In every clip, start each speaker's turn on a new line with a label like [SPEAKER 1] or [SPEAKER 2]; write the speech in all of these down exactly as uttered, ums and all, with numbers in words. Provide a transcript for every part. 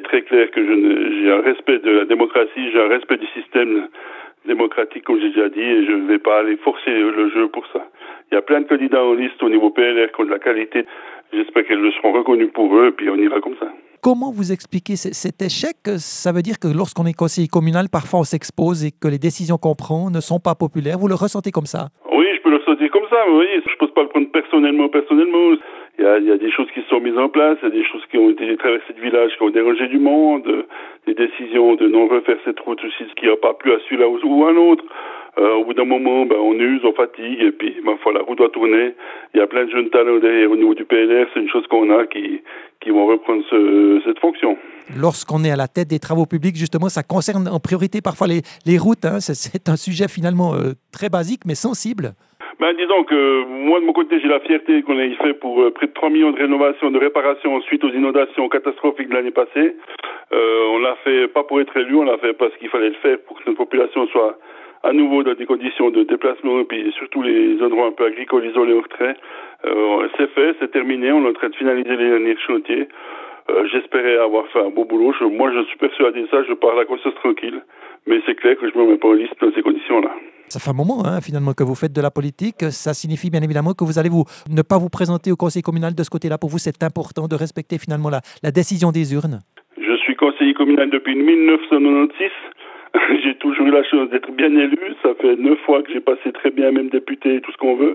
[SPEAKER 1] très clair que je ne, j'ai un respect de la démocratie, j'ai un respect du système démocratique, comme j'ai déjà dit, et je ne vais pas aller forcer le jeu pour ça. Il y a plein de candidats en liste au niveau P L R qui ont de la qualité. J'espère qu'elles le seront reconnues pour eux, et puis on ira comme ça.
[SPEAKER 2] Comment vous expliquez cet échec? Ça veut dire que lorsqu'on est conseiller communal, parfois on s'expose et que les décisions qu'on prend ne sont pas populaires. Vous le ressentez comme ça?
[SPEAKER 1] Oui, je peux le ressentir comme ça, mais vous voyez, je ne peux pas le prendre personnellement, personnellement. Il y, a, il y a des choses qui sont mises en place, il y a des choses qui ont été traversées de village, qui ont dérangé du monde, des décisions de non refaire cette route aussi, ce qui n'a pas plu à celui-là ou à un autre. Euh, au bout d'un moment, ben, on use, on fatigue, et puis ben, la roue doit tourner. Il y a plein de jeunes talents derrière au niveau du P L R, c'est une chose qu'on a qui, qui vont reprendre ce, cette fonction.
[SPEAKER 2] Lorsqu'on est à la tête des travaux publics, justement, ça concerne en priorité parfois les, les routes. Hein. C'est, c'est un sujet finalement euh, très basique, mais sensible.
[SPEAKER 1] Ben, disons que moi, de mon côté, j'ai la fierté qu'on ait fait pour euh, près de trois millions de rénovations, de réparations suite aux inondations catastrophiques de l'année passée. Euh, on l'a fait pas pour être élu, on l'a fait parce qu'il fallait le faire pour que notre population soit à nouveau dans des conditions de déplacement, et puis surtout les endroits un peu agricoles isolés au retrait. Euh, c'est fait, c'est terminé, on est en train de finaliser les derniers chantiers. Euh, j'espérais avoir fait un beau boulot. Je, moi, je suis persuadé de ça, je pars à la conscience tranquille. Mais c'est clair que je ne me mets pas en liste dans ces conditions-là.
[SPEAKER 2] Ça fait un moment, hein, finalement, que vous faites de la politique. Ça signifie bien évidemment que vous allez vous ne pas vous présenter au conseil communal de ce côté-là. Pour vous, c'est important de respecter finalement la, la décision des urnes.
[SPEAKER 1] Je suis conseiller communal depuis mille neuf cent quatre-vingt-seize. J'ai toujours eu la chance d'être bien élu. Ça fait neuf fois que j'ai passé très bien, même député et tout ce qu'on veut.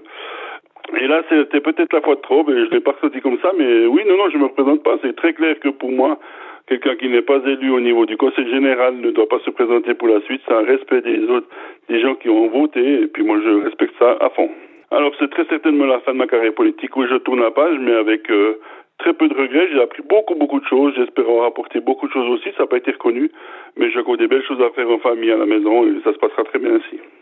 [SPEAKER 1] Et là, c'était peut-être la fois de trop, mais je ne l'ai pas ressenti comme ça. Mais oui, non, non, je ne me représente pas. C'est très clair que pour moi, quelqu'un qui n'est pas élu au niveau du conseil général ne doit pas se présenter pour la suite. C'est un respect des autres, des gens qui ont voté. Et puis moi, je respecte ça à fond. Alors, c'est très certainement la fin de ma carrière politique où je tourne la page, mais avec euh, très peu de regrets. J'ai appris beaucoup, beaucoup de choses. J'espère en rapporter beaucoup de choses aussi. Ça n'a pas été reconnu, mais j'ai encore des belles choses à faire en famille, à la maison, et ça se passera très bien ainsi.